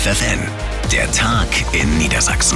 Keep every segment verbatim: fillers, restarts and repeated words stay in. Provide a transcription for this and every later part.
F F N, der Tag in Niedersachsen.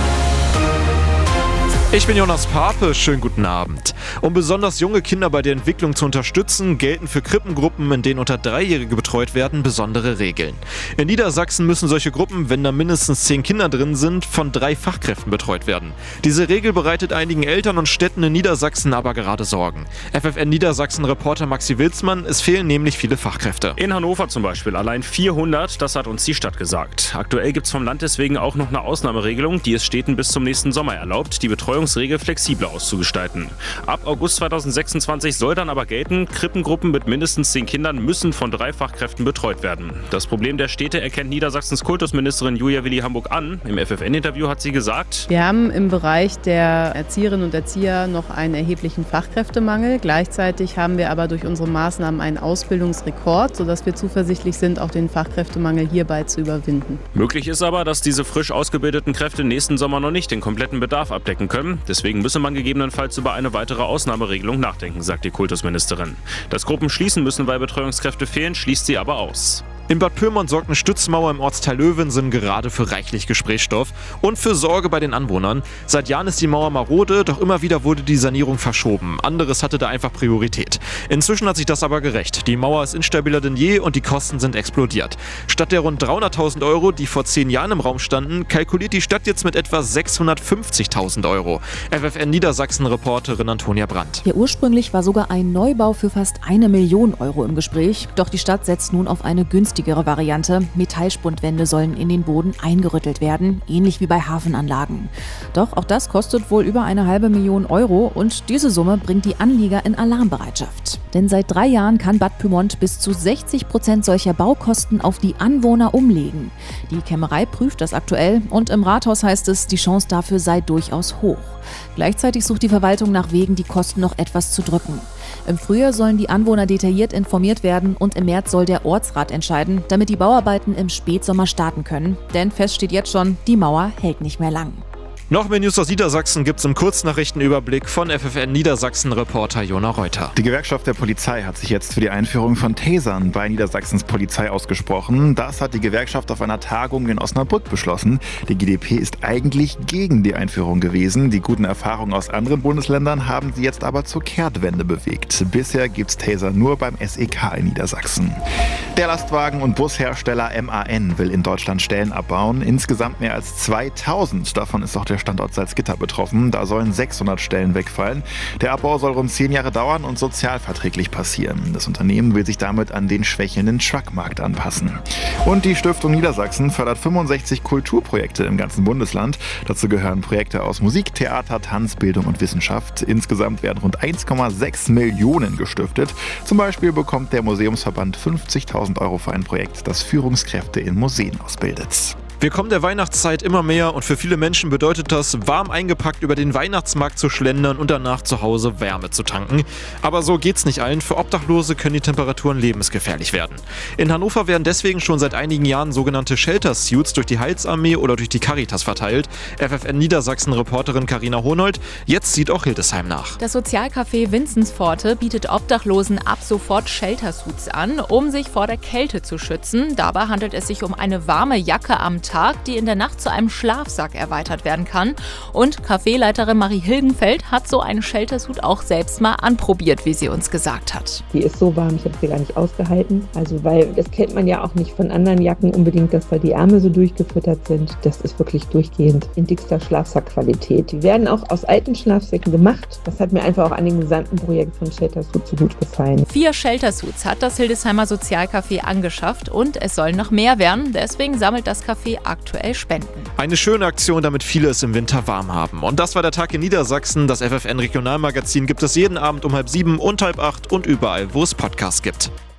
Ich bin Jonas Pape, schönen guten Abend. Um besonders junge Kinder bei der Entwicklung zu unterstützen, gelten für Krippengruppen, in denen unter Dreijährige betreut werden, besondere Regeln. In Niedersachsen müssen solche Gruppen, wenn da mindestens zehn Kinder drin sind, von drei Fachkräften betreut werden. Diese Regel bereitet einigen Eltern und Städten in Niedersachsen aber gerade Sorgen. F F N Niedersachsen-Reporter Maxi Wilsmann, es fehlen nämlich viele Fachkräfte. In Hannover zum Beispiel allein vierhundert, das hat uns die Stadt gesagt. Aktuell gibt es vom Land deswegen auch noch eine Ausnahmeregelung, die es Städten bis zum nächsten Sommer erlaubt, die Betreuungsregel flexibler auszugestalten. Ab August zweitausendsechsundzwanzig soll dann aber gelten, Krippengruppen mit mindestens zehn Kindern müssen von drei Fachkräften betreut werden. Das Problem der Städte erkennt Niedersachsens Kultusministerin Julia Willi Hamburg an. Im F F N-Interview hat sie gesagt: Wir haben im Bereich der Erzieherinnen und Erzieher noch einen erheblichen Fachkräftemangel. Gleichzeitig haben wir aber durch unsere Maßnahmen einen Ausbildungsrekord, sodass wir zuversichtlich sind, auch den Fachkräftemangel hierbei zu überwinden. Möglich ist aber, dass diese frisch ausgebildeten Kräfte nächsten Sommer noch nicht den kompletten Bedarf abdecken können. Deswegen müsse man gegebenenfalls über eine weitere Ausnahmeregelung nachdenken, sagt die Kultusministerin. Dass Gruppen schließen müssen, weil Betreuungskräfte fehlen, schließt sie aber aus. In Bad Pyrmont sorgt eine Stützmauer im Ortsteil Löwensen gerade für reichlich Gesprächsstoff und für Sorge bei den Anwohnern. Seit Jahren ist die Mauer marode, doch immer wieder wurde die Sanierung verschoben. Anderes hatte da einfach Priorität. Inzwischen hat sich das aber gerecht. Die Mauer ist instabiler denn je und die Kosten sind explodiert. Statt der rund dreihunderttausend Euro, die vor zehn Jahren im Raum standen, kalkuliert die Stadt jetzt mit etwa sechshundertfünfzigtausend Euro. F F N Niedersachsen-Reporterin Antonia Brandt. Ja, ursprünglich war sogar ein Neubau für fast eine Million Euro im Gespräch. Doch die Stadt setzt nun auf eine günstige Variante. Metallspundwände sollen in den Boden eingerüttelt werden, ähnlich wie bei Hafenanlagen. Doch auch das kostet wohl über eine halbe Million Euro und diese Summe bringt die Anlieger in Alarmbereitschaft. Denn seit drei Jahren kann Bad Pyrmont bis zu sechzig Prozent solcher Baukosten auf die Anwohner umlegen. Die Kämmerei prüft das aktuell und im Rathaus heißt es, die Chance dafür sei durchaus hoch. Gleichzeitig sucht die Verwaltung nach Wegen, die Kosten noch etwas zu drücken. Im Frühjahr sollen die Anwohner detailliert informiert werden und im März soll der Ortsrat entscheiden, damit die Bauarbeiten im Spätsommer starten können. Denn fest steht jetzt schon, die Mauer hält nicht mehr lang. Noch mehr News aus Niedersachsen gibt's im Kurznachrichtenüberblick von F F N Niedersachsen-Reporter Jona Reuter. Die Gewerkschaft der Polizei hat sich jetzt für die Einführung von Tasern bei Niedersachsens Polizei ausgesprochen. Das hat die Gewerkschaft auf einer Tagung in Osnabrück beschlossen. Die G d P ist eigentlich gegen die Einführung gewesen. Die guten Erfahrungen aus anderen Bundesländern haben sie jetzt aber zur Kehrtwende bewegt. Bisher gibt's Taser nur beim S E K in Niedersachsen. Der Lastwagen- und Bushersteller M A N will in Deutschland Stellen abbauen. Insgesamt mehr als zweitausend. Davon ist auch der Standort Salzgitter betroffen. Da sollen sechshundert Stellen wegfallen. Der Abbau soll rund zehn Jahre dauern und sozialverträglich passieren. Das Unternehmen will sich damit an den schwächelnden Truckmarkt anpassen. Und die Stiftung Niedersachsen fördert fünfundsechzig Kulturprojekte im ganzen Bundesland. Dazu gehören Projekte aus Musik, Theater, Tanz, Bildung und Wissenschaft. Insgesamt werden rund eins Komma sechs Millionen gestiftet. Zum Beispiel bekommt der Museumsverband fünfzigtausend Euro für ein Projekt, das Führungskräfte in Museen ausbildet. Wir kommen der Weihnachtszeit immer mehr und für viele Menschen bedeutet das, warm eingepackt über den Weihnachtsmarkt zu schlendern und danach zu Hause Wärme zu tanken. Aber so geht's nicht allen. Für Obdachlose können die Temperaturen lebensgefährlich werden. In Hannover werden deswegen schon seit einigen Jahren sogenannte Shelter-Suits durch die Heilsarmee oder durch die Caritas verteilt. F F N Niedersachsen-Reporterin Carina Hohnold. Jetzt sieht auch Hildesheim nach. Das Sozialcafé Vinzenspforte bietet Obdachlosen ab sofort Shelter-Suits an, um sich vor der Kälte zu schützen. Dabei handelt es sich um eine warme Jacke am Tag, die in der Nacht zu einem Schlafsack erweitert werden kann. Und Caféleiterin Marie Hilgenfeld hat so einen Sheltersuit auch selbst mal anprobiert, wie sie uns gesagt hat. Die ist so warm, ich habe sie gar nicht ausgehalten. Also weil das kennt man ja auch nicht von anderen Jacken unbedingt, dass da die Ärmel so durchgefüttert sind. Das ist wirklich durchgehend in dickster Schlafsackqualität. Die werden auch aus alten Schlafsäcken gemacht. Das hat mir einfach auch an dem gesamten Projekt von Sheltersuit so gut gefallen. Vier Sheltersuits hat das Hildesheimer Sozialcafé angeschafft und es sollen noch mehr werden. Deswegen sammelt das Café aktuell Spenden. Eine schöne Aktion, damit viele es im Winter warm haben. Und das war der Tag in Niedersachsen. Das F F N Regionalmagazin gibt es jeden Abend um halb sieben und halb acht und überall, wo es Podcasts gibt.